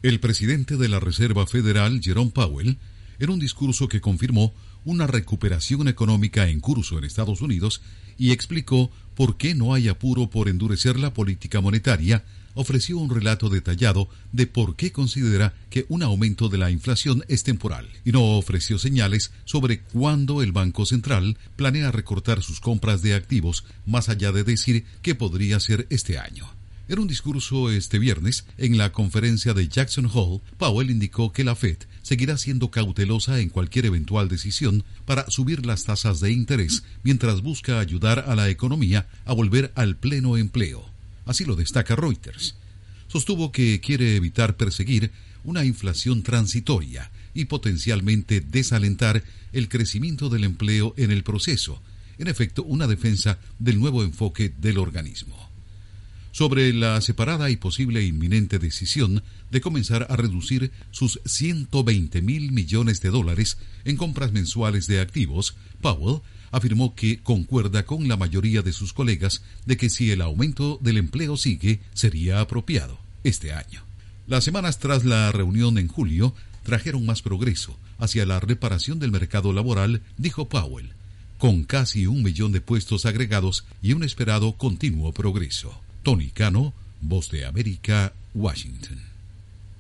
El presidente de la Reserva Federal, Jerome Powell, en un discurso que confirmó una recuperación económica en curso en Estados Unidos y explicó por qué no hay apuro por endurecer la política monetaria, ofreció un relato detallado de por qué considera que un aumento de la inflación es temporal y no ofreció señales sobre cuándo el Banco Central planea recortar sus compras de activos, más allá de decir que podría ser este año. En un discurso este viernes, en la conferencia de Jackson Hole, Powell indicó que la Fed seguirá siendo cautelosa en cualquier eventual decisión para subir las tasas de interés mientras busca ayudar a la economía a volver al pleno empleo. Así lo destaca Reuters. Sostuvo que quiere evitar perseguir una inflación transitoria y potencialmente desalentar el crecimiento del empleo en el proceso, en efecto una defensa del nuevo enfoque del organismo. Sobre la separada y posible inminente decisión de comenzar a reducir sus $120,000 millones en compras mensuales de activos, Powell afirmó que concuerda con la mayoría de sus colegas de que si el aumento del empleo sigue, sería apropiado este año. Las semanas tras la reunión en julio trajeron más progreso hacia la reparación del mercado laboral, dijo Powell, con casi 1 millón de puestos agregados y un esperado continuo progreso. Tony Cano, Voz de América, Washington.